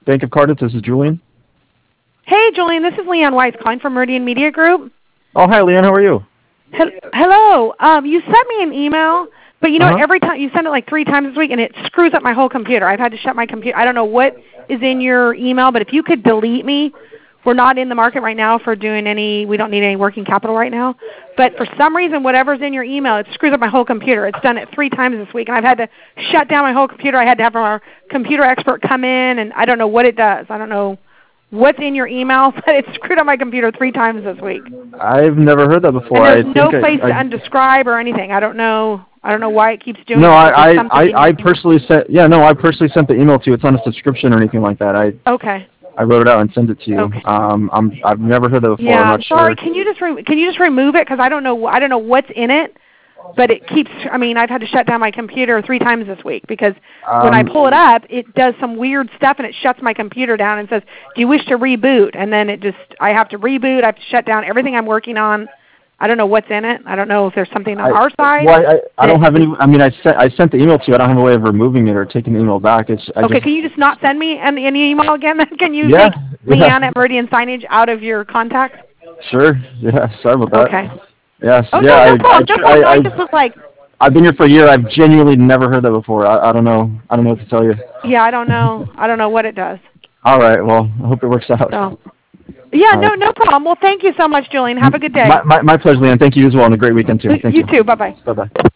Bank of Cardiff. This is Julian. Hey, Julian. This is Leanne Weiss calling from Meridian Media Group. Oh, hi, Leanne. How are you? Hello. You sent me an email, but you know what? Every time you send it like 3 times this week, and it screws up my whole computer. I've had to shut my computer. I don't know what is in your email, but if you could delete me. We're not in the market right now for doing any, we don't need any working capital right now. But for some reason, whatever's in your email, it screws up my whole computer. It's done it 3 times this week, and I've had to shut down my whole computer. I had to have our computer expert come in, and I don't know what it does. I don't know what's in your email, but it screwed up my computer 3 times this week. I've never heard that before. And there's no place to undescribe or anything. I don't know why it keeps doing it. No, I personally sent, I personally sent the email to you. It's not a subscription or anything like that. Okay. I wrote it out and sent it to you. Okay. I've never heard that before. Yeah, I'm not sorry. sure. Can you just remove it, because I don't know what's in it, but it keeps. I mean, I've had to shut down my computer 3 times this week because when I pull it up, it does some weird stuff and it shuts my computer down and says, "Do you wish to reboot?" And then I have to reboot. I have to shut down everything I'm working on. I don't know what's in it. I don't know if there's something on our side. Well, I don't have any. I mean, I sent the email to you. I don't have a way of removing it or taking the email back. Okay. Can you just not send me any email again? Can you take Leanne at Meridian Signage out of your contacts? Sure. Yeah. Sorry about that. Okay. Yes. Oh, yeah. No problem. I just was like. I've been here for a year. I've genuinely never heard that before. I don't know. I don't know what to tell you. Yeah. I don't know. I don't know what it does. All right. Well, I hope it works out. So. Yeah, no problem. Well, thank you so much, Julian. Have a good day. My pleasure, Leanne. Thank you as well, and a great weekend, too. Thank you. You too. Bye-bye. Bye-bye.